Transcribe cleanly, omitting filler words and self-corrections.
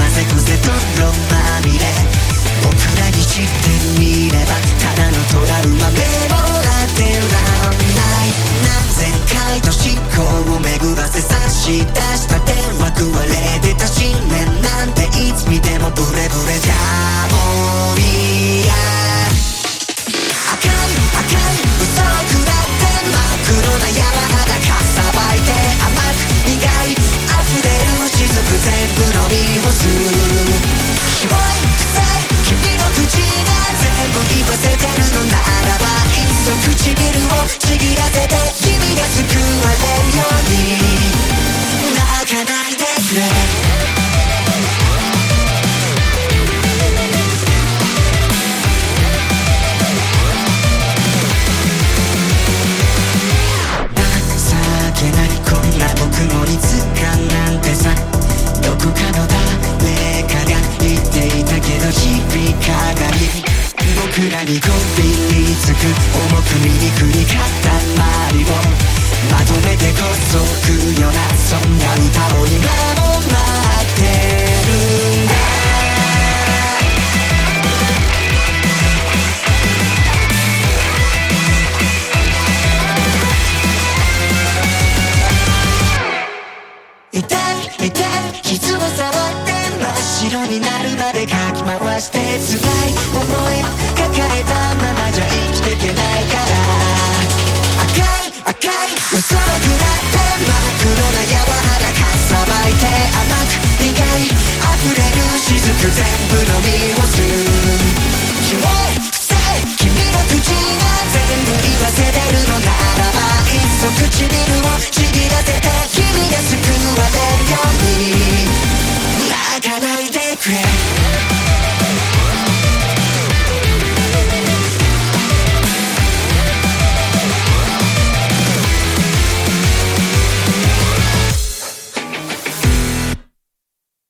ぜこぜ泥まみれ僕らに知ってみればただのトラウマメモ当てらんない何千回と思考を巡らせ差し出した電話食われてた信念なんていつ見てもブレブレじゃもりや赤い赤い嘘を食らって真っ黒な山肌かさばいて甘く苦い溢れる雫全部飲み干すしょぼい臭い君の口が全部言わせてるのならばいっそ唇をちぎらせて君が救われるように泣かないでくれ情けないこんな僕のいつかなんてさどこかの誰かが言っていたけど響かない僕らにこびりつく重く醜い塊をまとめてこそくようなそんな歌を今も待ってるんだ痛い痛い傷を触って真っ白になるまでかき回して辛い思い抱えたままじゃ生きてけないから赤い赤い嘘を食らって真っ黒な山肌かさばいて甘く苦い溢れる雫全部飲み干すしょぼい臭い君の口が全部言わせてるのならばいっそ唇をちぎらせて君が救われ